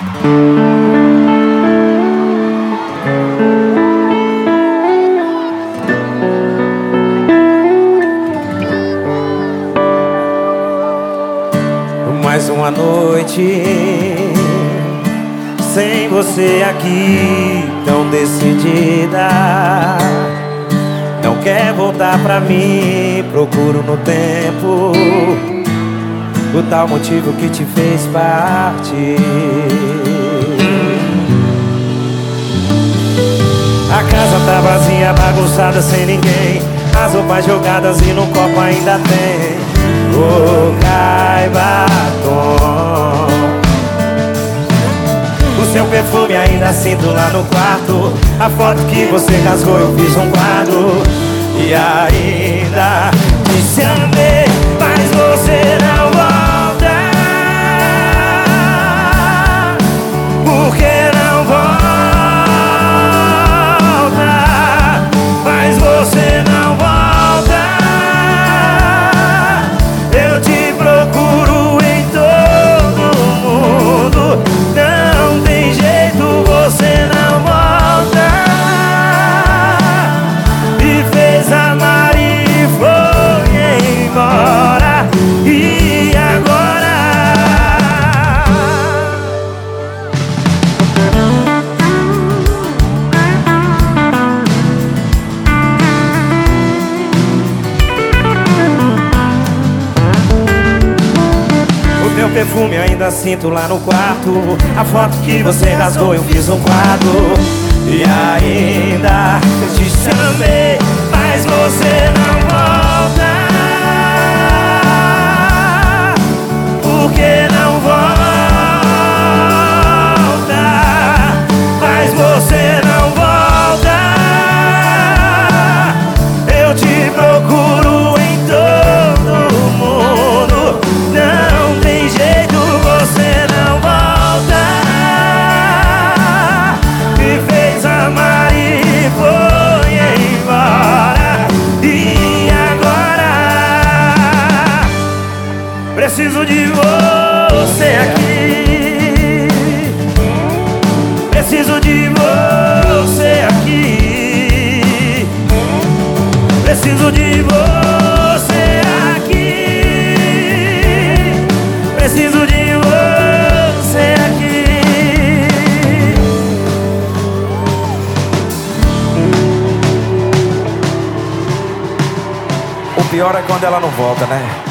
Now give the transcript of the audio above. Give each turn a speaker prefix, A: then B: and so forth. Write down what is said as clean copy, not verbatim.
A: Mais uma noite sem você aqui, tão decidida. Não quer voltar pra mim, procuro no tempo o tal motivo que te fez partir. A casa tá vazia, bagunçada, sem ninguém. As roupas jogadas e no copo ainda tem boca e batom. O seu perfume ainda sinto lá no quarto. A foto que você rasgou eu fiz um quadro. E ainda te amei, mas você não volta. Por que não volta? Mas você não volta. Eu te procuro em todo mundo. Não tem jeito, você não volta. Me fez amar e foi embora. E agora? O teu perfume ainda sinto lá no quarto. A foto que você rasgou eu fiz um quadro. E ainda te chamei, mas você não volta. Por que não volta? Mas você não volta. Eu te procuro em todo mundo. Não tem jeito, você não volta. Me fez amar e foi embora. E agora? Preciso de você aqui. Preciso de você aqui. Preciso de você aqui. Preciso de você aqui. O pior é quando ela não volta, né?